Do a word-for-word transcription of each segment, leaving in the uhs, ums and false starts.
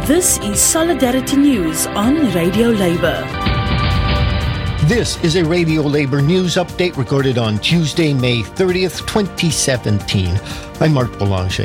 This is Solidarity News on Radio Labour. This is a Radio Labour news update recorded on Tuesday, May thirtieth, twenty seventeen. I'm Mark Boulanger.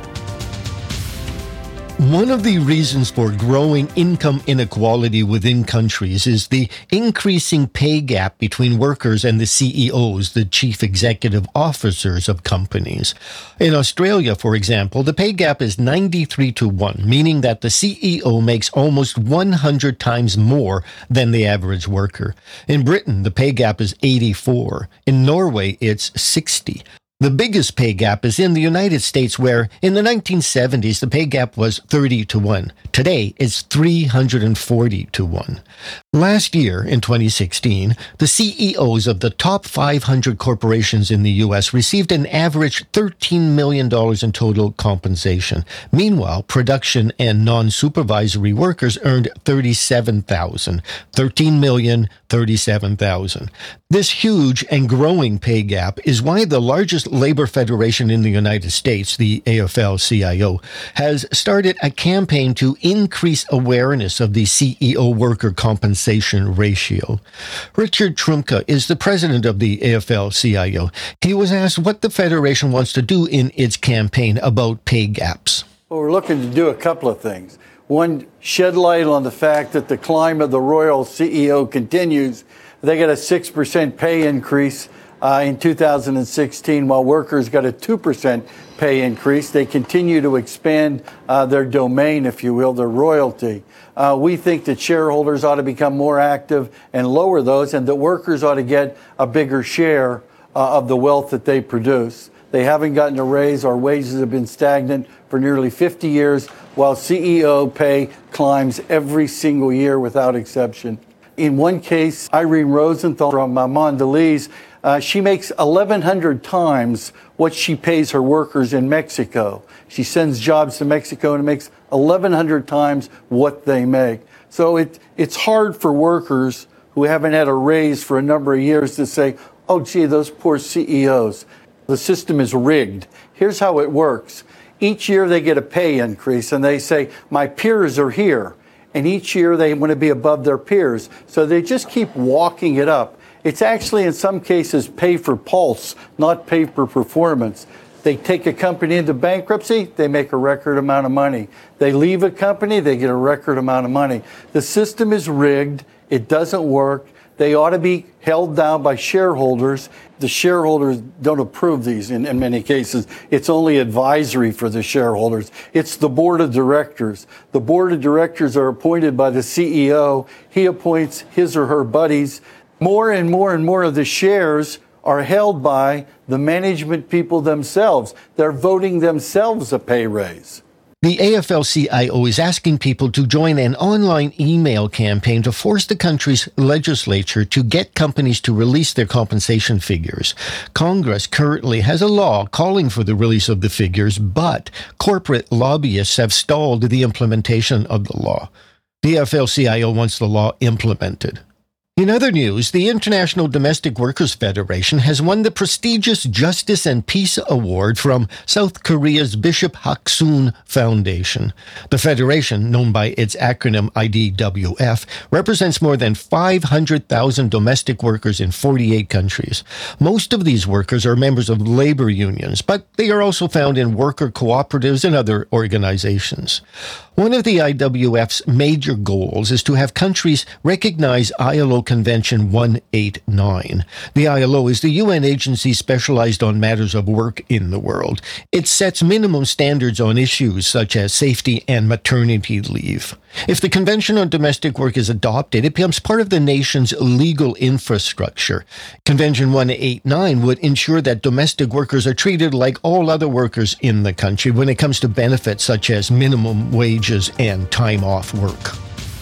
One of the reasons for growing income inequality within countries is the increasing pay gap between workers and the C E Os, the chief executive officers of companies. In Australia, for example, the pay gap is ninety-three to one, meaning that the C E O makes almost one hundred times more than the average worker. In Britain, the pay gap is eighty-four. In Norway, it's sixty. The biggest pay gap is in the United States, where in the nineteen seventies, the pay gap was thirty to one. Today, it's three hundred forty to one. Last year, in twenty sixteen, the C E Os of the top five hundred corporations in the U S received an average thirteen million dollars in total compensation. Meanwhile, production and non-supervisory workers earned thirty-seven thousand dollars. thirteen million dollars, thirty-seven thousand dollars. This huge and growing pay gap is why the largest labor federation in the United States, the A F L C I O, has started a campaign to increase awareness of the C E O worker compensation ratio. Richard Trumka is the president of the A F L C I O. He was asked what the federation wants to do in its campaign about pay gaps. Well, we're looking to do a couple of things. One, shed light on the fact that the climb of the Royal C E O continues. They got a six percent pay increase uh, in two thousand sixteen, while workers got a two percent pay increase. They continue to expand uh, their domain, if you will, their royalty. Uh, we think that shareholders ought to become more active and lower those, and that workers ought to get a bigger share uh, of the wealth that they produce. They haven't gotten a raise. Our wages have been stagnant for nearly fifty years, while C E O pay climbs every single year without exception. In one case, Irene Rosenthal from uh, Mondelez, uh, she makes eleven hundred times what she pays her workers in Mexico. She sends jobs to Mexico and makes eleven hundred times what they make. So it, it's hard for workers who haven't had a raise for a number of years to say, oh, gee, those poor C E Os. The system is rigged. Here's how it works. Each year they get a pay increase and they say, my peers are here. And each year they want to be above their peers. So they just keep walking it up. It's actually, in some cases, pay for pulse, not pay for performance. They take a company into bankruptcy, they make a record amount of money. They leave a company, they get a record amount of money. The system is rigged. It doesn't work. They ought to be held down by shareholders. The shareholders don't approve these in, in many cases. It's only advisory for the shareholders. It's the board of directors. The board of directors are appointed by the C E O. He appoints his or her buddies. More and more and more of the shares are held by the management people themselves. They're voting themselves a pay raise. The A F L C I O is asking people to join an online email campaign to force the country's legislature to get companies to release their compensation figures. Congress currently has a law calling for the release of the figures, but corporate lobbyists have stalled the implementation of the law. The A F L C I O wants the law implemented. In other news, the International Domestic Workers Federation has won the prestigious Justice and Peace Award from South Korea's Bishop Haksun Foundation. The federation, known by its acronym I D W F, represents more than five hundred thousand domestic workers in forty-eight countries. Most of these workers are members of labor unions, but they are also found in worker cooperatives and other organizations. One of the I W F's major goals is to have countries recognize I L O Convention one eighty-nine. The I L O is the U N agency specialized on matters of work in the world. It sets minimum standards on issues such as safety and maternity leave. If the Convention on Domestic Work is adopted, it becomes part of the nation's legal infrastructure. Convention one eighty-nine would ensure that domestic workers are treated like all other workers in the country when it comes to benefits such as minimum wage and time off work.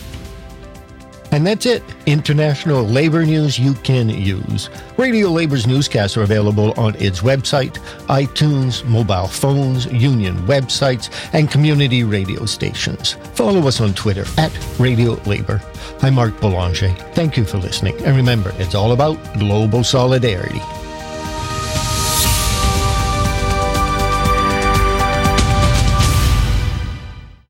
And that's it. International labor news you can use. Radio Labor's newscasts are available on its website, iTunes, mobile phones, union websites, and community radio stations. Follow us on Twitter at Radio Labor. I'm Mark Boulanger. Thank you for listening. And remember, it's all about global solidarity.